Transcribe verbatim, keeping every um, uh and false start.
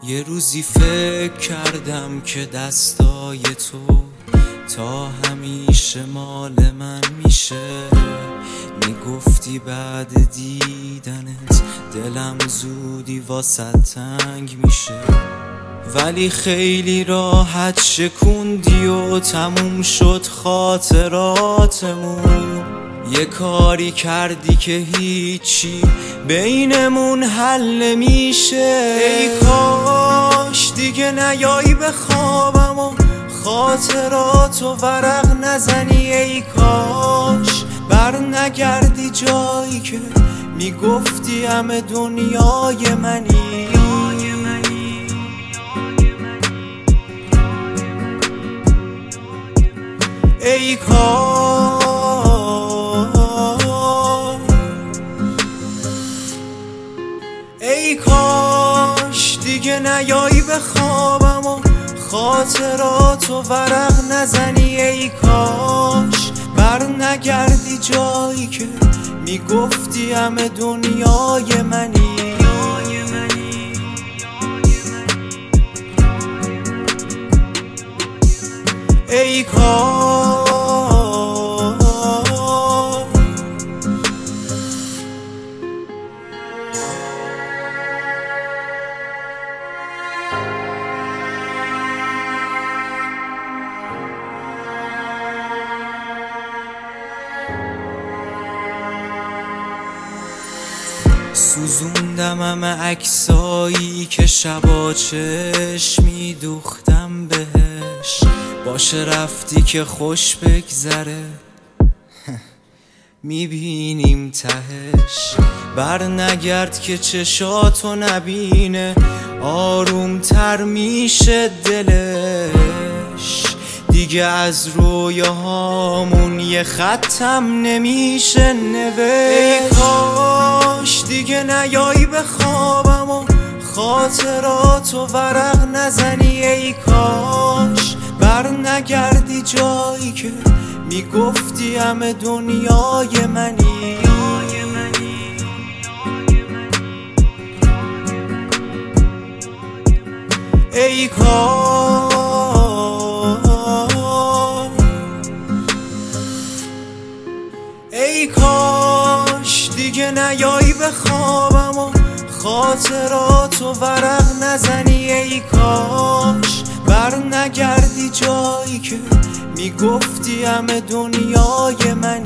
یه روزی فکر کردم که دستای تو تا همیشه مال من میشه. میگفتی بعد دیدنت دلم زودی واسه تنگ میشه، ولی خیلی راحت شکوندی و تموم شد خاطراتمون. یه کاری کردی که هیچی بینمون حل نمیشه. ای کاش دیگه نیایی به خوابم و خاطراتو ورق نزنی. ای کاش بر نگردی جایی که میگفتی همه دنیای منی. ای کاش ای کاش دیگه نیایی به خوابم و خاطراتو ورق نزنی. ای کاش بر نگردی جایی که میگفتی همه دنیای منی. ای کاش سوزوندم همه عکسایی که شبا چشمی دوختم بهش. باشه رفتی که خوش بگذره، میبینیم تهش. بر نگرد که چشاتو نبینه، آروم تر میشه دلش. دیگه از رویاهامون یه خطم نمیشه نوشت. ای کاش دیگه نیایی به خوابم و خاطراتو ورق نزنی. ای کاش بر نگردی جایی که میگفتی همه دنیای منی. ای کاش ای کاش دیگه نیایی به خوابم و خاطراتو ورق نزنی. ای کاش بر نگردی جایی که میگفتی همه دنیای من.